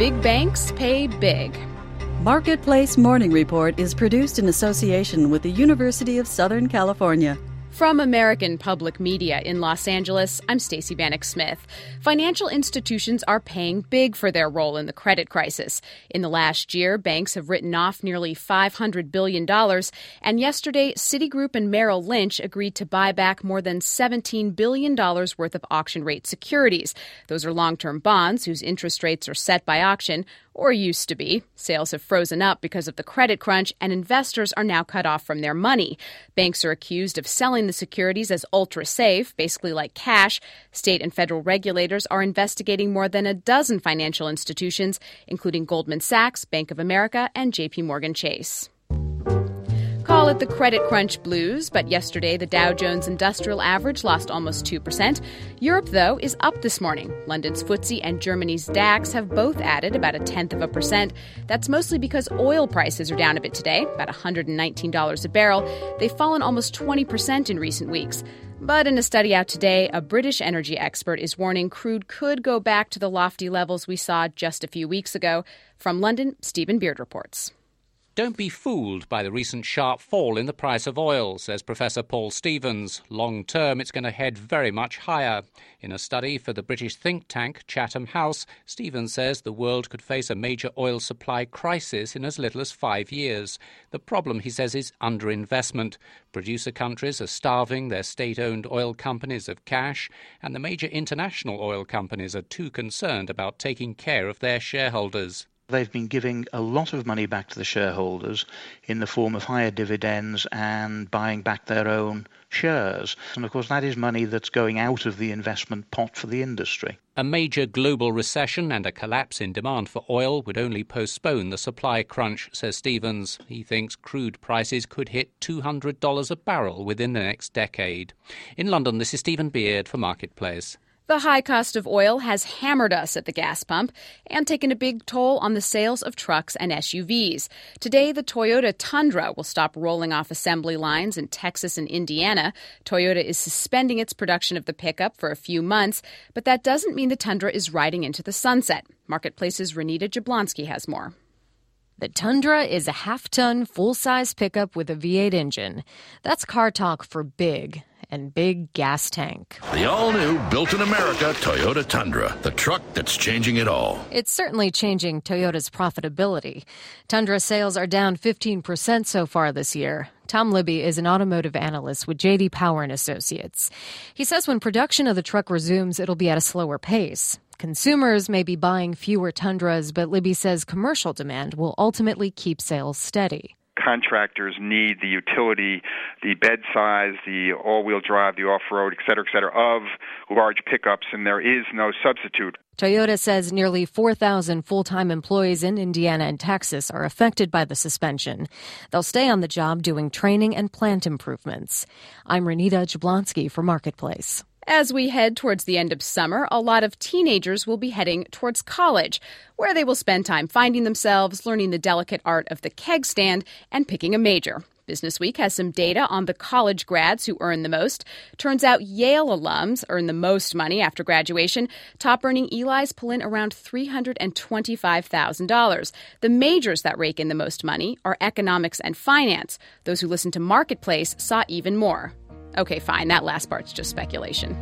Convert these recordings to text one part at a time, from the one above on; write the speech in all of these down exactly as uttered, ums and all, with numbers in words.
big banks pay big. Marketplace Morning Report is produced in association with the University of Southern California. From American Public Media in Los Angeles, I'm Stacey Bannock Smith. Financial institutions are paying big for their role in the credit crisis. In the last year, banks have written off nearly five hundred billion dollars, and yesterday, Citigroup and Merrill Lynch agreed to buy back more than seventeen billion dollars worth of auction-rate securities. Those are long-term bonds whose interest rates are set by auction, or used to be. Sales have frozen up because of the credit crunch, and investors are now cut off from their money. Banks are accused of selling the securities as ultra-safe, basically like cash. State and federal regulators are investigating more than a dozen financial institutions, including Goldman Sachs, Bank of America, and J P Morgan Chase. Call it the credit crunch blues, but yesterday the Dow Jones Industrial Average lost almost two percent. Europe, though, is up this morning. London's F T S E and Germany's DAX have both added about a tenth of a percent. That's mostly because oil prices are down a bit today, about one hundred nineteen dollars a barrel. They've fallen almost twenty percent in recent weeks. But in a study out today, a British energy expert is warning crude could go back to the lofty levels we saw just a few weeks ago. From London, Stephen Beard reports. Don't be fooled by the recent sharp fall in the price of oil, says Professor Paul Stevens. Long term, it's going to head very much higher. In a study for the British think tank Chatham House, Stevens says the world could face a major oil supply crisis in as little as five years. The problem, he says, is underinvestment. Producer countries are starving their state-owned oil companies of cash, and the major international oil companies are too concerned about taking care of their shareholders. They've been giving a lot of money back to the shareholders in the form of higher dividends and buying back their own shares. And of course, that is money that's going out of the investment pot for the industry. A major global recession and a collapse in demand for oil would only postpone the supply crunch, says Stevens. He thinks crude prices could hit two hundred dollars a barrel within the next decade. In London, this is Stephen Beard for Marketplace. The high cost of oil has hammered us at the gas pump and taken a big toll on the sales of trucks and S U Vs. Today, the Toyota Tundra will stop rolling off assembly lines in Texas and Indiana. Toyota is suspending its production of the pickup for a few months, but that doesn't mean the Tundra is riding into the sunset. Marketplace's Renita Jablonski has more. The Tundra is a half-ton, full-size pickup with a V eight engine. That's car talk for big. And big gas tank. The all-new, built-in-America Toyota Tundra, the truck that's changing it all. It's certainly changing Toyota's profitability. Tundra sales are down fifteen percent so far this year. Tom Libby is an automotive analyst with J D Power and Associates. He says when production of the truck resumes, it'll be at a slower pace. Consumers may be buying fewer Tundras, but Libby says commercial demand will ultimately keep sales steady. Contractors need the utility, the bed size, the all-wheel drive, the off-road, et cetera, et cetera, of large pickups, and there is no substitute. Toyota says nearly four thousand full-time employees in Indiana and Texas are affected by the suspension. They'll stay on the job doing training and plant improvements. I'm Renita Jablonski for Marketplace. As we head towards the end of summer, a lot of teenagers will be heading towards college, where they will spend time finding themselves, learning the delicate art of the keg stand, and picking a major. Business Week has some data on the college grads who earn the most. Turns out Yale alums earn the most money after graduation. Top-earning Eli's pull in around three hundred twenty-five thousand dollars. The majors that rake in the most money are economics and finance. Those who listen to Marketplace saw even more. Okay, fine, that last part's just speculation.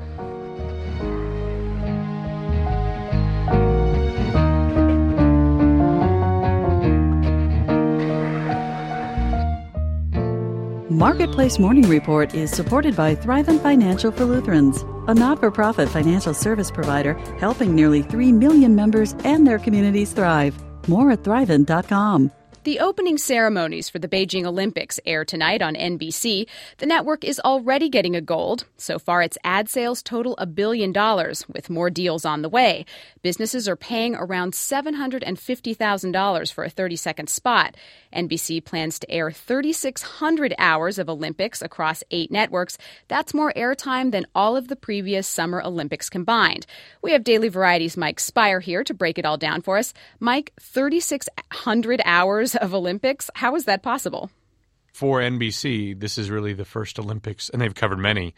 Marketplace Morning Report is supported by Thrivent Financial for Lutherans, a not-for-profit financial service provider helping nearly three million members and their communities thrive. More at thrivent dot com. The opening ceremonies for the Beijing Olympics air tonight on N B C. The network is already getting a gold. So far, its ad sales total a billion dollars, with more deals on the way. Businesses are paying around seven hundred fifty thousand dollars for a thirty-second spot. N B C plans to air three thousand six hundred hours of Olympics across eight networks. That's more airtime than all of the previous Summer Olympics combined. We have Daily Variety's Mike Spire here to break it all down for us. Mike, three thousand six hundred hours of Olympics. How is that possible? For N B C, this is really the first Olympics, and they've covered many,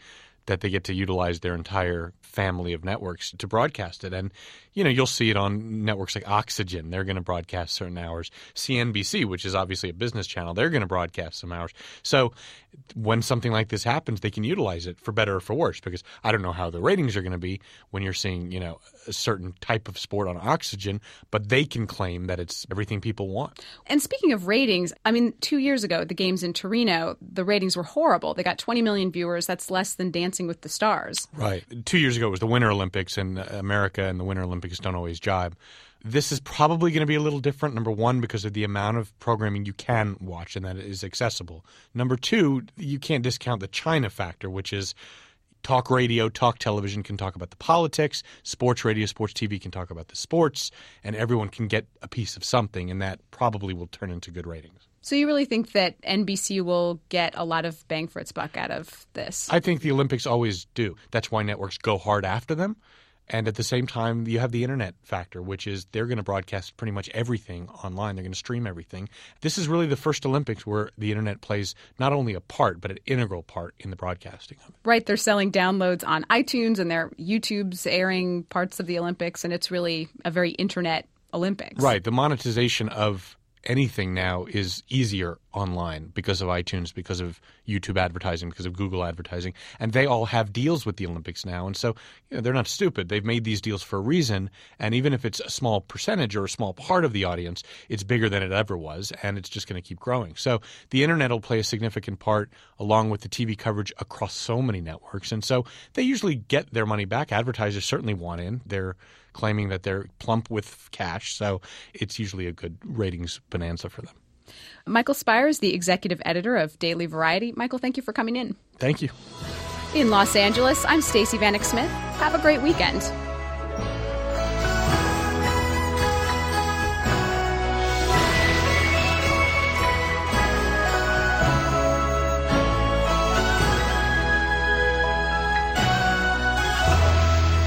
that they get to utilize their entire family of networks to broadcast it. And, you know, you'll see it on networks like Oxygen. They're going to broadcast certain hours. C N B C, which is obviously a business channel, they're going to broadcast some hours. So when something like this happens, they can utilize it for better or for worse, because I don't know how the ratings are going to be when you're seeing, you know, a certain type of sport on Oxygen, but they can claim that it's everything people want. And speaking of ratings, I mean, two years ago, the games in Torino, the ratings were horrible. They got twenty million viewers. That's less than Dancing with the Stars. Right. Two years ago, it was the Winter Olympics, and America and the Winter Olympics don't always jibe. This is probably going to be a little different, number one, because of the amount of programming you can watch and that it is accessible. Number two, you can't discount the China factor, which is talk radio, talk television can talk about the politics, sports radio, sports T V can talk about the sports, and everyone can get a piece of something, and that probably will turn into good ratings. So you really think that N B C will get a lot of bang for its buck out of this? I think the Olympics always do. That's why networks go hard after them. And at the same time, you have the internet factor, which is they're going to broadcast pretty much everything online. They're going to stream everything. This is really the first Olympics where the internet plays not only a part, but an integral part in the broadcasting of it. Right. They're selling downloads on iTunes, and their YouTube's airing parts of the Olympics, and it's really a very internet Olympics. Right. The monetization of anything now is easier online because of iTunes, because of YouTube advertising, because of Google advertising. And they all have deals with the Olympics now. And so, you know, they're not stupid. They've made these deals for a reason. And even if it's a small percentage or a small part of the audience, it's bigger than it ever was. And it's just going to keep growing. So the internet will play a significant part along with the T V coverage across so many networks. And so they usually get their money back. Advertisers certainly want in. They're claiming that they're plump with cash. So it's usually a good ratings bonanza for them. Michael Spires, the executive editor of Daily Variety. Michael, thank you for coming in. Thank you. In Los Angeles, I'm Stacey Vanek Smith. Have a great weekend.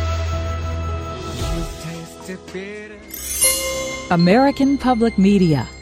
American Public Media